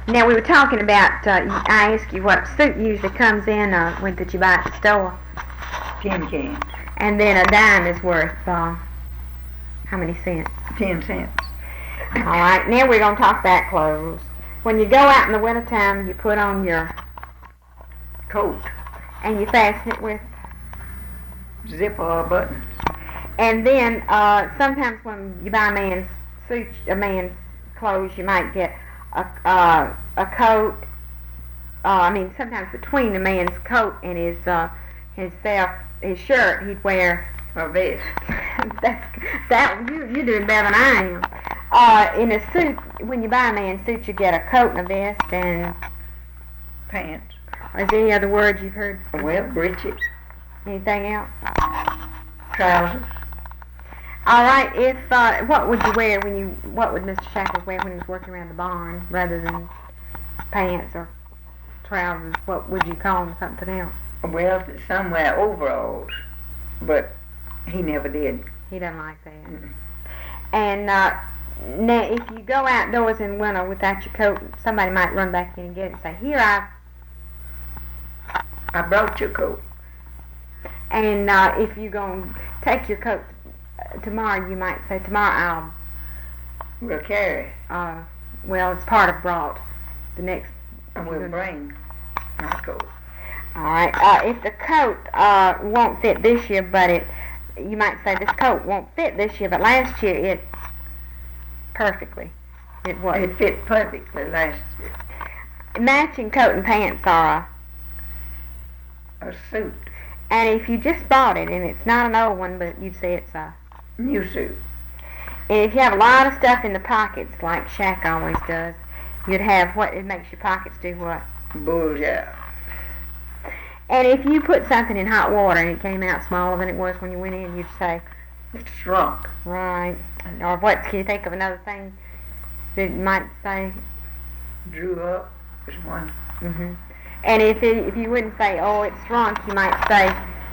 Now we were talking about. I asked you what soup usually comes in that you buy at the store. 10 cans. And then a dime is worth how many cents? 10 cents. All right. Now we're going to talk about clothes. When you go out in the wintertime, you put on your Coat. and you fasten it with. Zip or buttons. And then sometimes when you buy a man's clothes, you might get a coat. Sometimes between the man's coat and his shirt, he'd wear a vest. You're doing better than I am. In a suit, when you buy a man's suit, you get a coat and a vest and pants. Is there any other words you've heard? Well, breeches. Anything else? Trousers. All right. If what would you wear what would Mr. Shackles wear when he was working around the barn, rather than pants or trousers? What would you call them? Something else? Well, somewhere overalls, but he never did. He doesn't like that. Mm-mm. And now, if you go outdoors in winter without your coat, somebody might run back in and get it and say, "Here, I brought your coat." And if you're going to take your coat tomorrow, you might say, "Tomorrow We'll carry. Well, it's part of brought. The next. We'll bring my coat. All right. If the coat won't fit this year, but you might say this coat won't fit this year, but last year it perfectly. It was. It fit perfectly last year. Matching coat and pants are a suit. And if you just bought it, and it's not an old one, but you'd say it's a new suit. And if you have a lot of stuff in the pockets, like Shaq always does, you'd have what? It makes your pockets do what? Bulge out. And if you put something in hot water and it came out smaller than it was when you went in, you'd say, "It's shrunk." Right. Or what? Can you think of another thing that you might say? Drew up is one. Mm-hmm. And if you wouldn't say, "Oh, it's shrunk," you might say,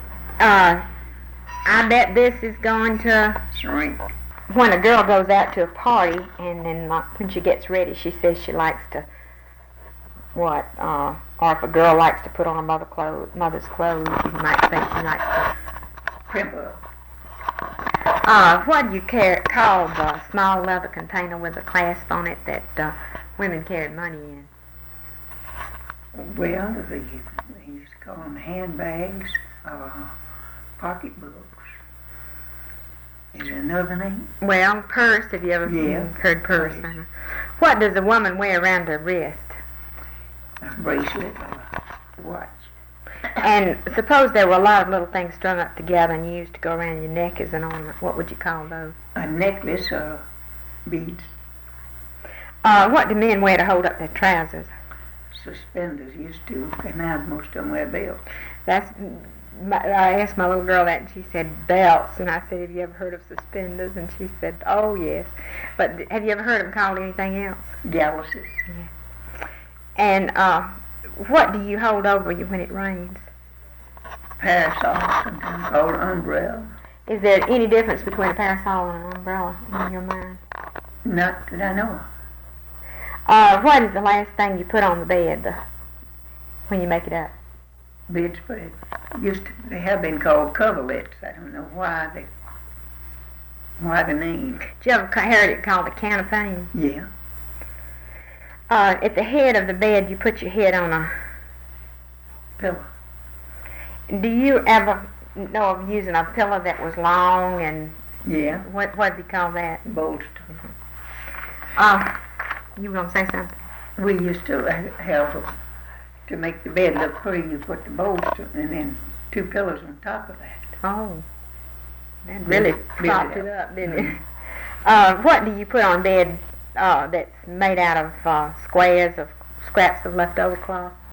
"I bet this is going to shrink." When a girl goes out to a party and then when she gets ready, she says she likes to what? Or if a girl likes to put on mother's clothes, you might say she likes to crimp up. What do you call the small leather container with a clasp on it that women carry money in? Well, they used to call them handbags, pocketbooks. Is there another name? Well, purse. Have you ever heard purse? Right. What does a woman wear around her wrist? A bracelet or a watch. And suppose there were a lot of little things strung up together and you used to go around your neck as an ornament. What would you call those? A necklace or beads. What do men wear to hold up their trousers? Suspenders used to, and now most of them wear belts. I asked my little girl that, and she said belts, and I said, "Have you ever heard of suspenders?" And she said, "Oh yes." But have you ever heard them called anything else? Galluses. Yeah. And what do you hold over you when it rains? Parasol, sometimes called umbrella. Is there any difference between a parasol and an umbrella in your mind? Not that I know of. What is the last thing you put on the bed when you make it up? Bedspread. They have been called coverlets. I don't know why the name. Did you ever heard it called a counterpane? Yeah. At the head of the bed, you put your head on a pillow. Do you ever know of using a pillow that was long and? Yeah. What do you call that? Bolster. Mm-hmm. You were gonna say something? We used to have to make the bed look pretty. You put the bolster and then 2 pillows on top of that. Oh, that really propped it up, didn't it? Mm-hmm. What do you put on bed that's made out of scraps of leftover cloth?